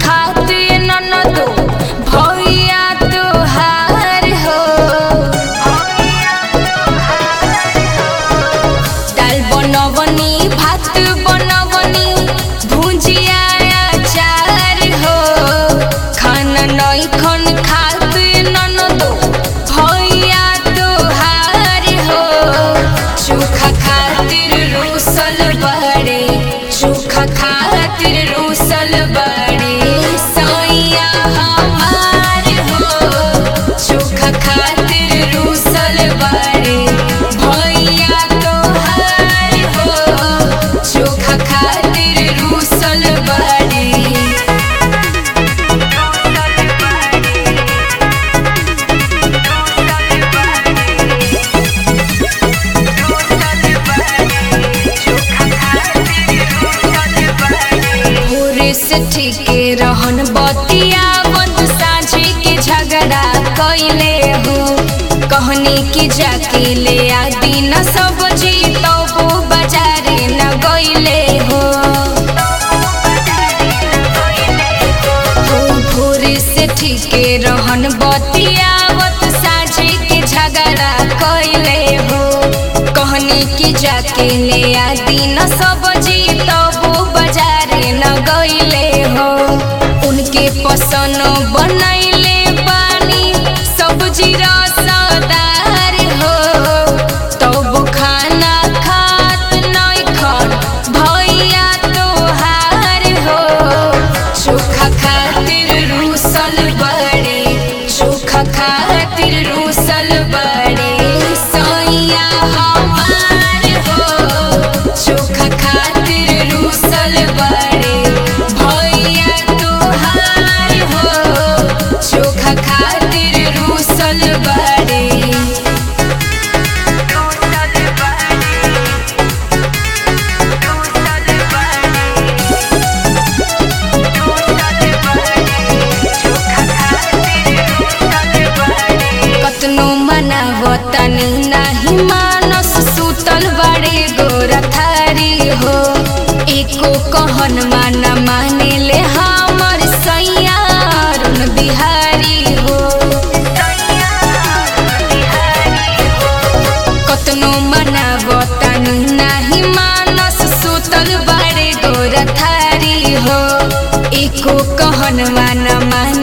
खातिर ननदो भैया तोहार हो। दाल बनवनी भात बनवनी भुजिया अचार हो। खाना नहीं खन खातिर ननदो भैया तोहार हो। चोखा खातिर रूसल बड़े चोखा खातिर रूसल बड़े सैया हमार हो। चोखा खातिर रूसल बड़े भैया तोहार हो। चोखा खातिर रूसल बड़े से ठीके रहन बतिया बंद साझे के झगड़ा कैले हो। कहनी की जाके ले आ दिन सब्जी तो वो बाजारे न गईले हो। भोरे से ठीके रहन बतिया बंद साझे के झगड़ा कैले हो। कहनी की जाके ले आ दिन सब्जी तो वो बाजारे न गईले हो। उनके पसंद बनैले पानी सब्जी रसदार हो। तब खाना खात नहीं खन भैया तोहार हो। चोखा खातिर रूसल बड़े चोखा खातिर रूसल बड़े सैया हमार हो। चोखा खातिर रूसल बड़े भैया तोहार हो। चोखा खातिर रूसल बड़े कतनो मनावतनी नहीं मानस सुतल बड़े गोरा थारी हो। एको कहन माना माने ले हमर सैया अरुण बिहारी हो। कतनो मनावतनी नहीं मानस सुतल बड़े गोरा थारी हो। एको कहन माना